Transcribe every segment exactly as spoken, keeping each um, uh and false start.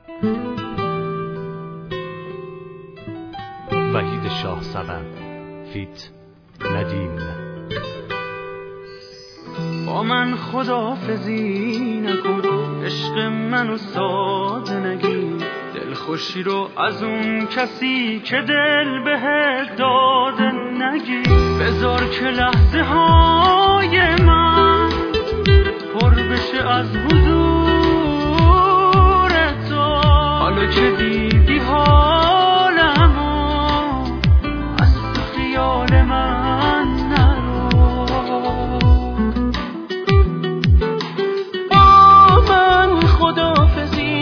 وحید شاه سبن فیت ندیم. با من خداحافظی نکن، عشق منو ساده نگیر، دلخوشی رو از اون کسی که دل بهت داده نگیر. بذار که لحظه های من پر بشه از حضور تو، حالا که دیدی حالمو از تو خیال من نرو. با من خداحافظی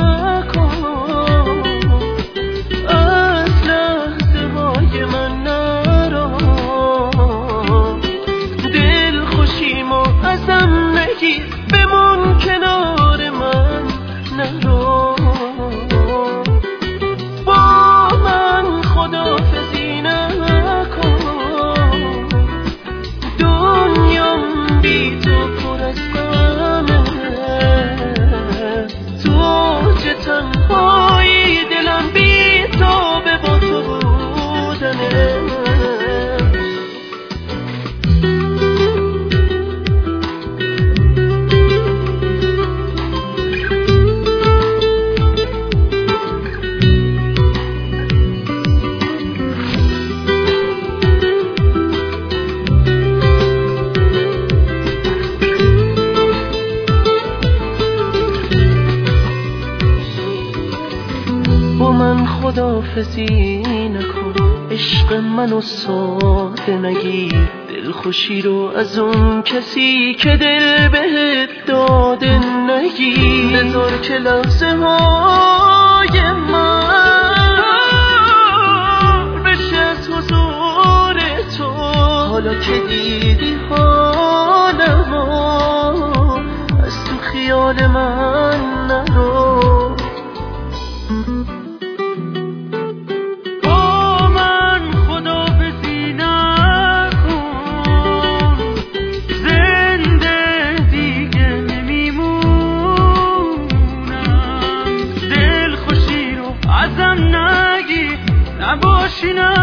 نکن، از لحظه های من نرو، دل خوشیمو ازم نگیر، بمون کنار من نرو. با من خداحافظی نکن، دنیام بی تو پر از غمه، تو چه تنهایی دلم بی تو به با تو بودنه. با من خداحافظی نکن، عشق منو ساده نگیر، دلخوشی رو از اون کسی که دل بهت داده نگیر. بذار که لحظه های من بشه از حضور تو، حالا که دیدی حالمو از تو خیال من نرو. با من خداحافظی نکن، زنده دیگه نمیمونم، دلخوشی رو ازم نگیر، نباشی نه